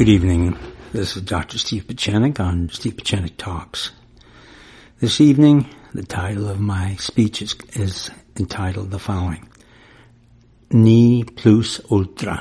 Good evening. This is Dr. Steve Pieczenik on Steve Pieczenik Talks. This evening, the title of my speech is entitled the following: Ne plus ultra,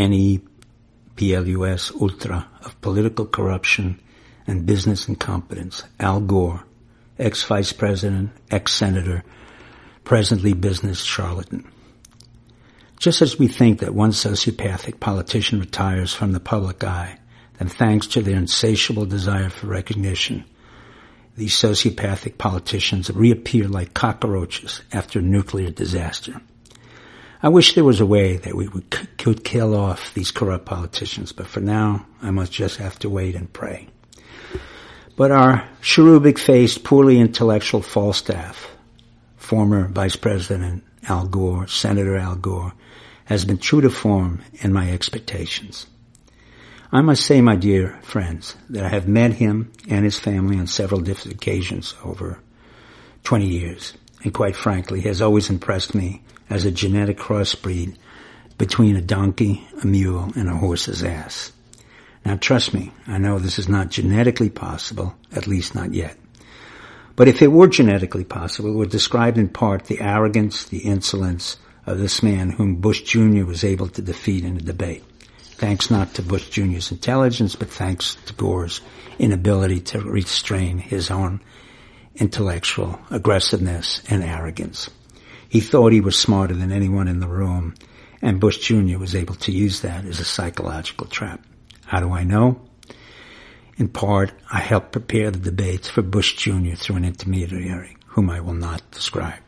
N-E-P-L-U-S, ultra, of political corruption and business incompetence. Al Gore, ex-vice president, ex-senator, presently business charlatan. Just as we think that one sociopathic politician retires from the public eye, then thanks to their insatiable desire for recognition, these sociopathic politicians reappear like cockroaches after a nuclear disaster. I wish there was a way that we could kill off these corrupt politicians, but for now, I must just have to wait and pray. But our cherubic-faced, poorly intellectual Falstaff, former Vice President Al Gore, Senator Al Gore, has been true to form in my expectations. I must say, my dear friends, that I have met him and his family on several different occasions over 20 years, and quite frankly, he has always impressed me as a genetic crossbreed between a donkey, a mule, and a horse's ass. Now trust me, I know this is not genetically possible, at least not yet. But if it were genetically possible, it would describe in part the arrogance, the insolence of this man whom Bush Jr. was able to defeat in a debate. Thanks not to Bush Jr.'s intelligence, but thanks to Gore's inability to restrain his own intellectual aggressiveness and arrogance. He thought he was smarter than anyone in the room, and Bush Jr. was able to use that as a psychological trap. How do I know? In part, I helped prepare the debates for Bush Jr. through an intermediary, whom I will not describe.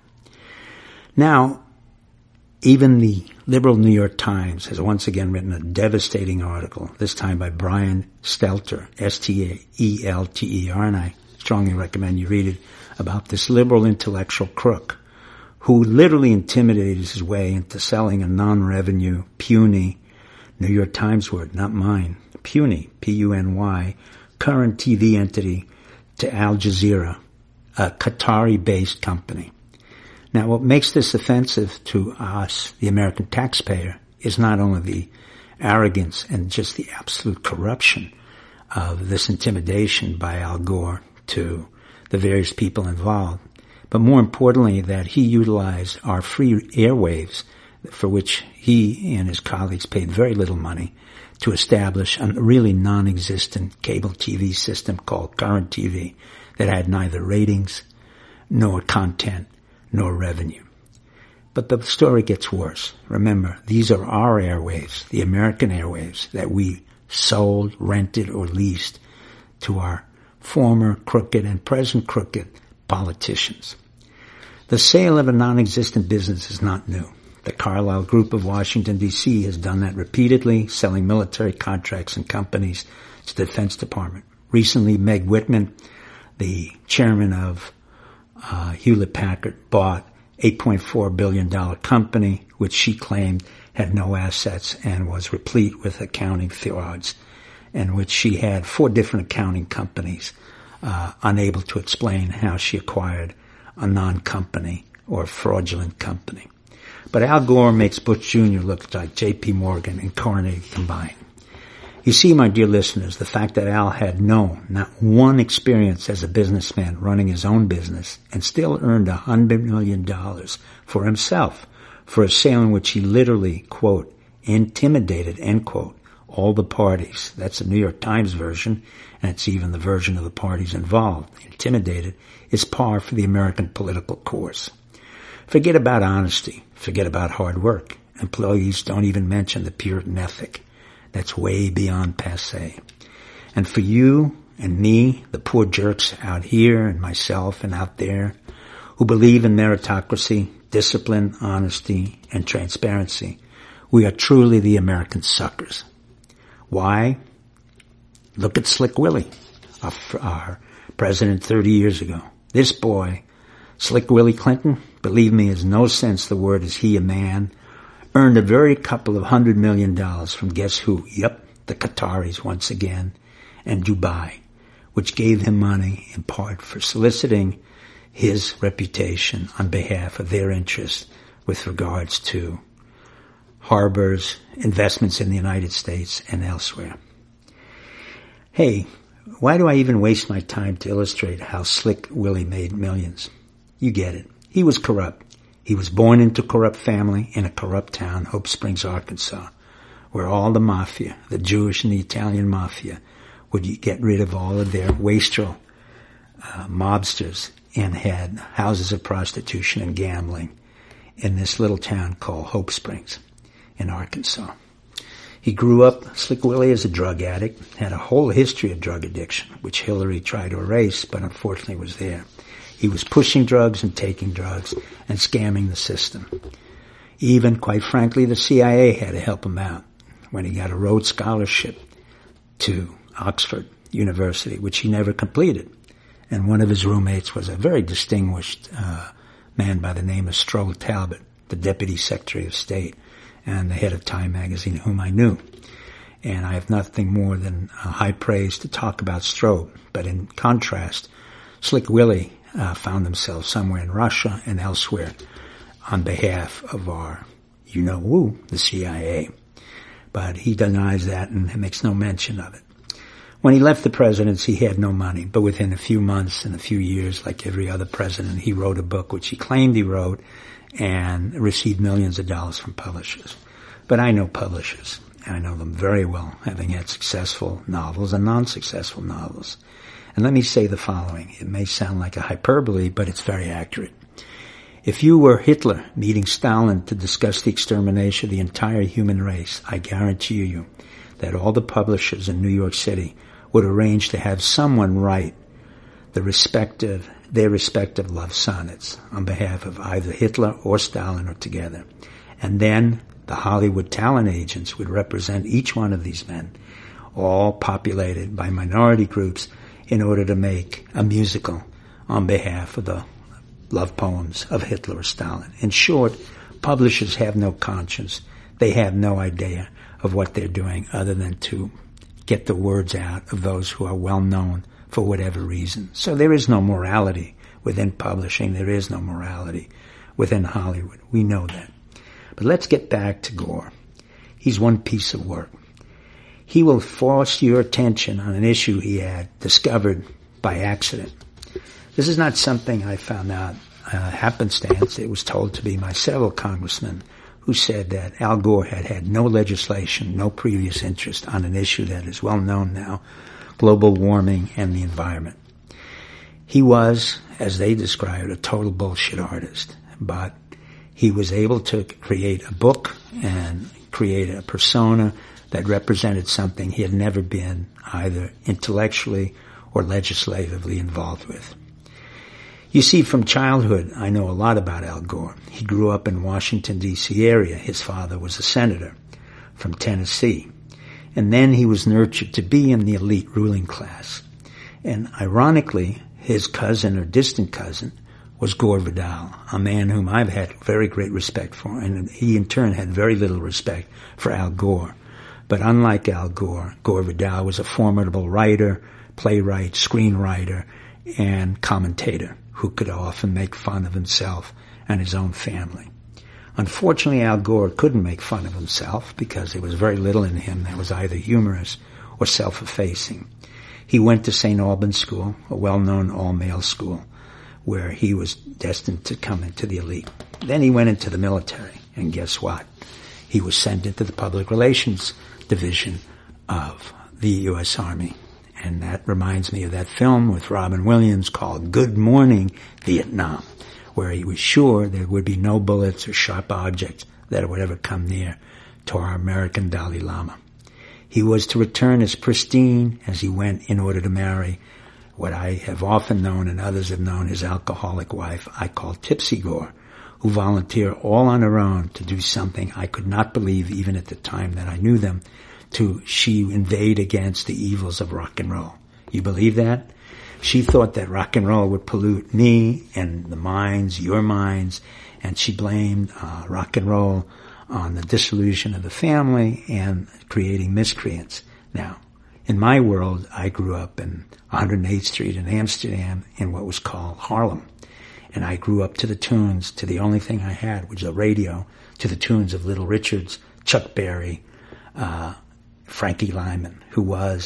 Now, even the liberal New York Times has once again written a devastating article, this time by Brian Stelter, S-T-E-L-T-E-R, and I strongly recommend you read it, about this liberal intellectual crook who literally intimidated his way into selling a non-revenue, puny, New York Times word, not mine, puny, P-U-N-Y, current TV entity to Al Jazeera, a Qatari-based company. Now, what makes this offensive to us, the American taxpayer, is not only the arrogance and just the absolute corruption of this intimidation by Al Gore to the various people involved, but more importantly that he utilized our free airwaves, for which he and his colleagues paid very little money, to establish a really non-existent cable TV system called Current TV that had neither ratings nor content nor revenue. But the story gets worse. Remember, these are our airwaves, the American airwaves, that we sold, rented, or leased to our former crooked and present crooked politicians. The sale of a non-existent business is not new. The Carlyle Group of Washington, D.C. has done that repeatedly, selling military contracts and companies to the Defense Department. Recently, Meg Whitman, the chairman of Hewlett-Packard, bought $8.4 billion company, which she claimed had no assets and was replete with accounting frauds, and which she had 4 different accounting companies, unable to explain how she acquired a non-company or fraudulent company. But Al Gore makes Bush Jr. look like J.P. Morgan and Carnegie combined. You see, my dear listeners, the fact that Al had not one experience as a businessman running his own business and still earned $100 million for himself for a sale in which he literally, quote, intimidated, end quote, all the parties. That's the New York Times version, and it's even the version of the parties involved. Intimidated is par for the American political course. Forget about honesty. Forget about hard work. And please don't even mention the Puritan ethic. That's way beyond passé. And for you and me, the poor jerks out here and myself and out there who believe in meritocracy, discipline, honesty, and transparency, we are truly the American suckers. Why? Look at Slick Willie, our president 30 years ago. This boy, Slick Willie Clinton, believe me, has no sense the word is he a man, earned a very couple of $100 million from guess who? Yep, the Qataris once again, and Dubai, which gave him money in part for soliciting his reputation on behalf of their interests with regards to harbors, investments in the United States and elsewhere. Hey, why do I even waste my time to illustrate how Slick Willie made millions? You get it. He was corrupt. He was born into a corrupt family in a corrupt town, Hope Springs, Arkansas, where all the mafia, the Jewish and the Italian mafia, would get rid of all of their wastrel mobsters and had houses of prostitution and gambling in this little town called Hope Springs in Arkansas. He grew up, Slick Willie, as a drug addict, had a whole history of drug addiction, which Hillary tried to erase, but unfortunately was there. He was pushing drugs and taking drugs and scamming the system. Even, quite frankly, the CIA had to help him out when he got a Rhodes Scholarship to Oxford University, which he never completed. And one of his roommates was a very distinguished man by the name of Stroll Talbot, the Deputy Secretary of State and the head of Time magazine, whom I knew. And I have nothing more than high praise to talk about Strobe. But in contrast, Slick Willie found himself somewhere in Russia and elsewhere on behalf of our you-know-who, the CIA. But he denies that and makes no mention of it. When he left the presidency, he had no money, but within a few months and a few years, like every other president, he wrote a book which he claimed he wrote and received millions of dollars from publishers. But I know publishers, and I know them very well, having had successful novels and non-successful novels. And let me say the following. It may sound like a hyperbole, but it's very accurate. If you were Hitler meeting Stalin to discuss the extermination of the entire human race, I guarantee you that all the publishers in New York City would arrange to have someone write their respective love sonnets on behalf of either Hitler or Stalin or together. And then the Hollywood talent agents would represent each one of these men, all populated by minority groups, in order to make a musical on behalf of the love poems of Hitler or Stalin. In short, publishers have no conscience. They have no idea of what they're doing other than to get the words out of those who are well known for whatever reason. So there is no morality within publishing. There is no morality within Hollywood. We know that. But let's get back to Gore. He's one piece of work. He will force your attention on an issue he had discovered by accident. This is not something I found out happenstance. It was told to me by several congressmen who said that Al Gore had had no legislation, no previous interest on an issue that is well known now, global warming and the environment. He was, as they described, a total bullshit artist, but he was able to create a book and create a persona that represented something he had never been either intellectually or legislatively involved with. You see, from childhood, I know a lot about Al Gore. He grew up in Washington, D.C. area. His father was a senator from Tennessee. And then he was nurtured to be in the elite ruling class. And ironically, his cousin or distant cousin was Gore Vidal, a man whom I've had very great respect for. And he in turn had very little respect for Al Gore. But unlike Al Gore, Gore Vidal was a formidable writer, playwright, screenwriter, and commentator who could often make fun of himself and his own family. Unfortunately, Al Gore couldn't make fun of himself because there was very little in him that was either humorous or self-effacing. He went to St. Albans School, a well-known all-male school, where he was destined to come into the elite. Then he went into the military, and guess what? He was sent into the public relations division of the U.S. Army. And that reminds me of that film with Robin Williams called Good Morning, Vietnam, where he was sure there would be no bullets or sharp objects that would ever come near to our American Dalai Lama. He was to return as pristine as he went in order to marry what I have often known and others have known his alcoholic wife I call Tipsy Gore, who volunteered all on her own to do something I could not believe even at the time that I knew them, she invade against the evils of rock and roll. You believe that? She thought that rock and roll would pollute me and the minds, your minds, and she blamed rock and roll on the dissolution of the family and creating miscreants. Now, in my world, I grew up in 108th Street in Amsterdam in what was called Harlem. And I grew up to the tunes, to the only thing I had, which was a radio, to the tunes of Little Richards, Chuck Berry, Frankie Lyman, who was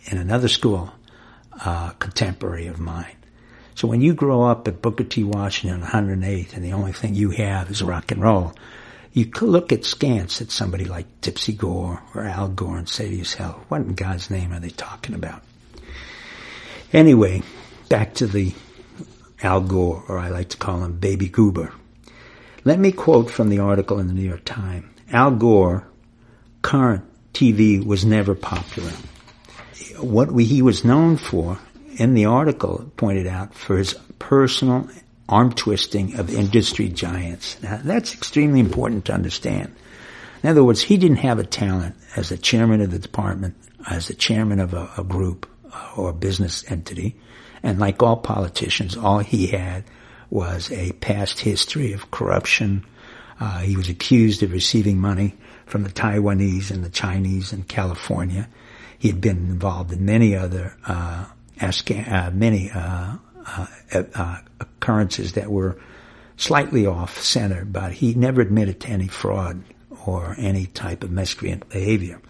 in another school, contemporary of mine. So when you grow up at Booker T. Washington 108th and the only thing you have is rock and roll, you could look askance at somebody like Tipsy Gore or Al Gore and say to yourself, what in God's name are they talking about? Anyway, back to the Al Gore, or I like to call him Baby Goober. Let me quote from the article in the New York Times. Al Gore, current TV, was never popular. What he was known for, in the article pointed out, for his personal arm twisting of industry giants. Now, that's extremely important to understand. In other words, he didn't have a talent as a chairman of the department, as a chairman of a group or a business entity. And like all politicians, all he had was a past history of corruption. He was accused of receiving money from the Taiwanese and the Chinese in California. He had been involved in many other occurrences that were slightly off center, but he never admitted to any fraud or any type of miscreant behavior.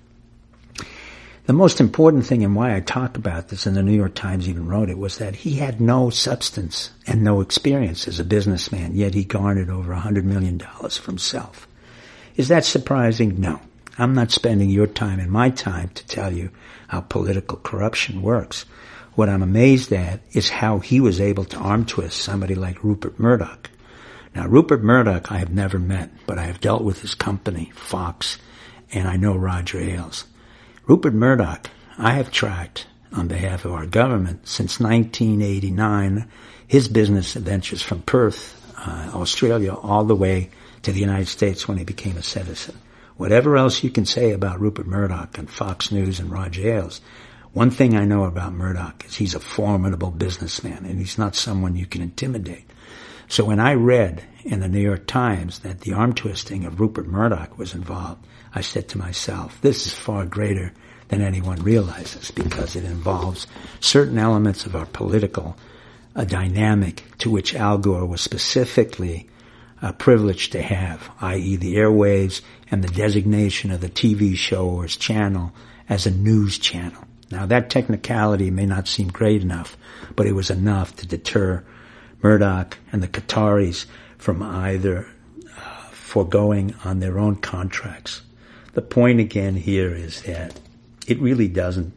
The most important thing and why I talk about this, and the New York Times even wrote it, was that he had no substance and no experience as a businessman, yet he garnered over $100 million for himself. Is that surprising? No. I'm not spending your time and my time to tell you how political corruption works. What I'm amazed at is how he was able to arm twist somebody like Rupert Murdoch. Now, Rupert Murdoch I have never met, but I have dealt with his company, Fox, and I know Roger Ailes. Rupert Murdoch, I have tracked on behalf of our government since 1989, his business ventures from Perth, Australia, all the way to the United States when he became a citizen. Whatever else you can say about Rupert Murdoch and Fox News and Roger Ailes, one thing I know about Murdoch is he's a formidable businessman, and he's not someone you can intimidate. So when I read in the New York Times that the arm twisting of Rupert Murdoch was involved, I said to myself, this is far greater than anyone realizes, because it involves certain elements of our political dynamic to which Al Gore was specifically privileged to have, i.e. the airwaves and the designation of the TV show or its channel as a news channel. Now, that technicality may not seem great enough, but it was enough to deter Murdoch and the Qataris from either foregoing on their own contracts. The point again here is that it really doesn't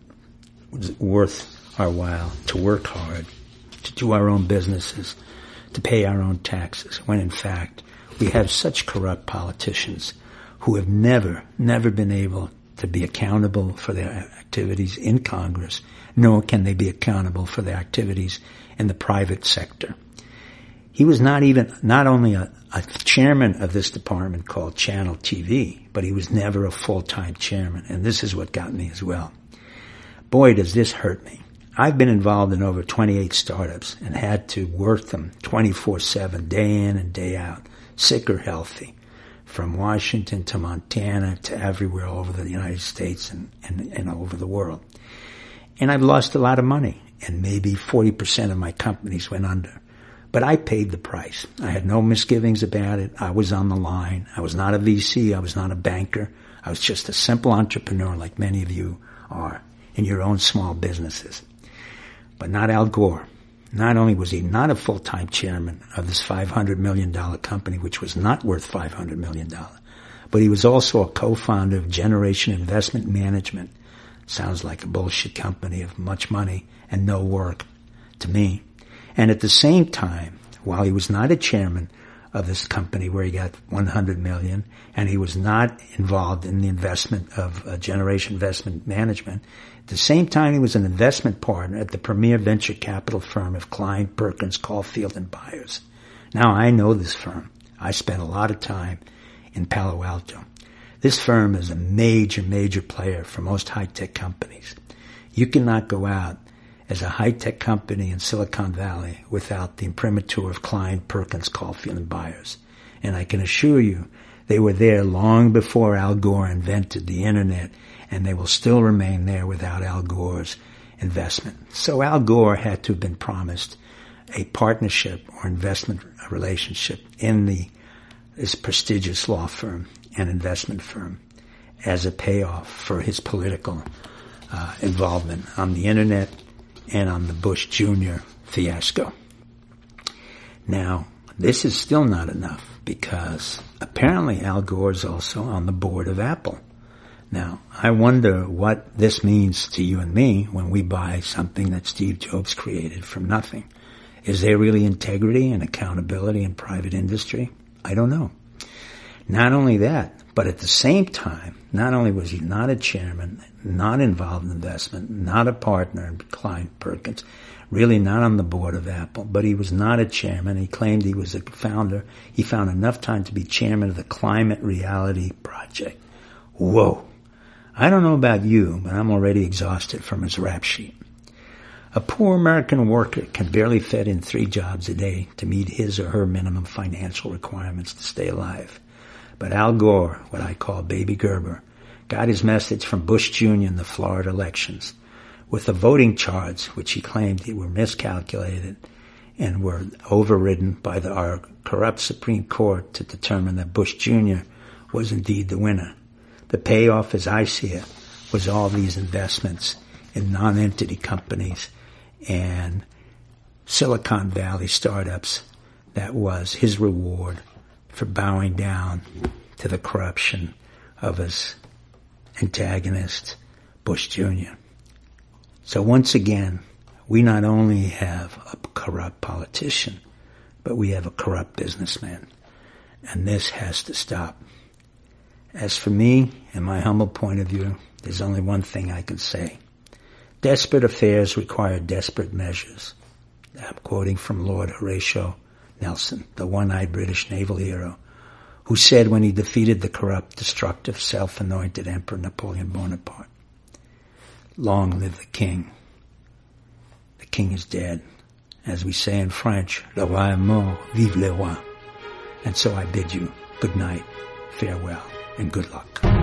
worth our while to work hard, to do our own businesses, to pay our own taxes, when in fact we have such corrupt politicians who have never been able to be accountable for their activities in Congress, nor can they be accountable for their activities in the private sector. He was not only a chairman of this department called Channel TV, but he was never a full-time chairman, and this is what got me as well. Boy, does this hurt me. I've been involved in over 28 startups and had to work them 24/7, day in and day out, sick or healthy, from Washington to Montana to everywhere all over the United States and all over the world. And I've lost a lot of money, and maybe 40% of my companies went under. But I paid the price. I had no misgivings about it. I was on the line. I was not a VC. I was not a banker. I was just a simple entrepreneur like many of you are in your own small businesses. But not Al Gore. Not only was he not a full-time chairman of this $500 million company, which was not worth $500 million, but he was also a co-founder of Generation Investment Management. Sounds like a bullshit company of much money and no work to me. And at the same time, while he was not a chairman of this company where he got $100 million, and he was not involved in the investment of Generation Investment Management, at the same time he was an investment partner at the premier venture capital firm of Klein, Perkins, Caulfield, and Byers. Now, I know this firm. I spent a lot of time in Palo Alto. This firm is a major player for most high-tech companies. You cannot go out as a high-tech company in Silicon Valley without the imprimatur of Klein, Perkins, Caulfield, and Byers. And I can assure you, they were there long before Al Gore invented the internet, and they will still remain there without Al Gore's investment. So Al Gore had to have been promised a partnership or investment relationship in this prestigious law firm and investment firm as a payoff for his political involvement on the internet and on the Bush Jr. fiasco. Now, this is still not enough because apparently Al Gore is also on the board of Apple. Now, I wonder what this means to you and me when we buy something that Steve Jobs created from nothing. Is there really integrity and accountability in private industry? I don't know. Not only that, but at the same time, not only was he not a chairman, not involved in investment, not a partner in Klein Perkins, really not on the board of Apple, but he was not a chairman. He claimed he was a founder. He found enough time to be chairman of the Climate Reality Project. Whoa. I don't know about you, but I'm already exhausted from his rap sheet. A poor American worker can barely fit in 3 jobs a day to meet his or her minimum financial requirements to stay alive. But Al Gore, what I call Baby Gerber, got his message from Bush Jr. in the Florida elections. With the voting charts, which he claimed were miscalculated and were overridden by our corrupt Supreme Court to determine that Bush Jr. was indeed the winner. The payoff, as I see it, was all these investments in non-entity companies and Silicon Valley startups. That was his reward for bowing down to the corruption of his antagonist, Bush Jr. So once again, we not only have a corrupt politician, but we have a corrupt businessman. And this has to stop. As for me, in my humble point of view, there's only one thing I can say. Desperate affairs require desperate measures. I'm quoting from Lord Horatio Nelson, the one-eyed British naval hero, who said when he defeated the corrupt, destructive, self-anointed Emperor Napoleon Bonaparte, "Long live the king. The king is dead. As we say in French, le roi est mort, vive le roi." And so I bid you good night, farewell, and good luck.